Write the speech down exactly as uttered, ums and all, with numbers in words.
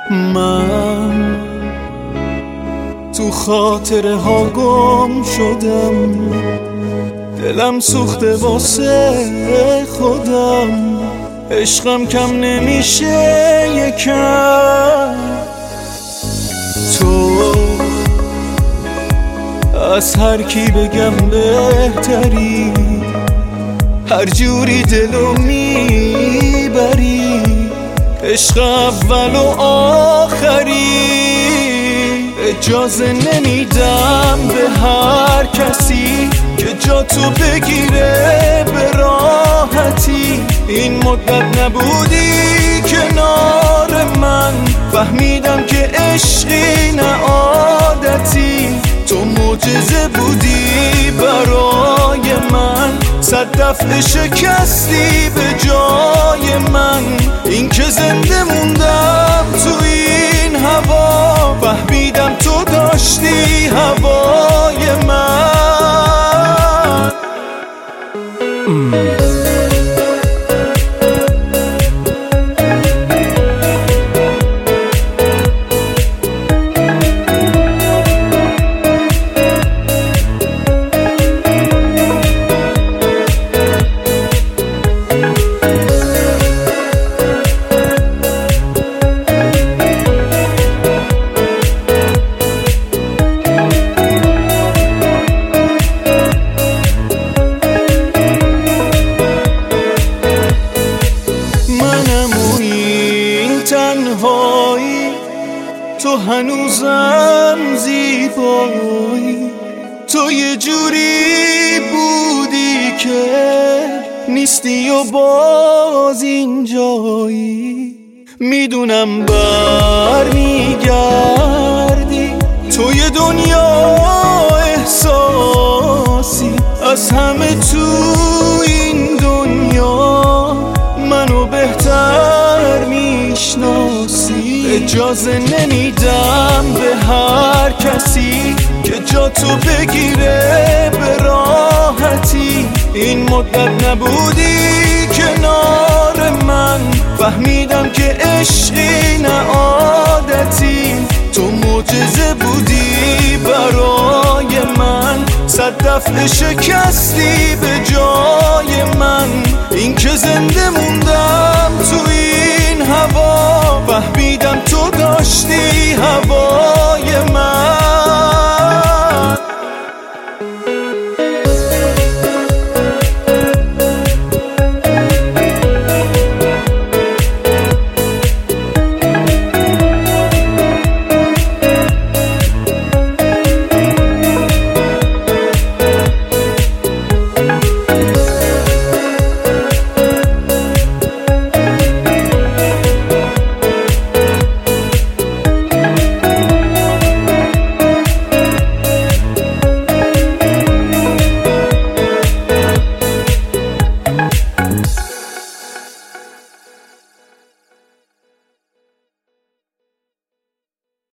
من تو خاطره ها گم شدم، دلم سوخته واسه خودم، عشقم کم نمیشه یکم. تو از هر کی بگم بهتری، هر جوری دلو میبری، عشق اول و آخری. اجازه نمیدم به هر کسی که جا تو بگیره به راحتی. این مدت نبودی کنار من، فهمیدم که عشقی نه عادتی. تو معجزه بودی برای من، صد دفعه شکستی به جای من. این که زنده موندم تو این هوا، فهمیدم تو داشتی هوای من. تنهایی تو هنوزم زیبایی، تو یه جوری بودی که نیستی و باز اینجایی. میدونم بر میگردی تو یه دنیا احساسی، از همه تو این دنیا منو بهتر میشناسی. اجازه نمیدم به هر کسی که جا تو بگیره به راحتی. این مدت نبودی کنار من، فهمیدم که عشقی نه عادتی. تو معجزه بودی برای من، صد دفعه شکستی به جای من. این که زنده موندم تو این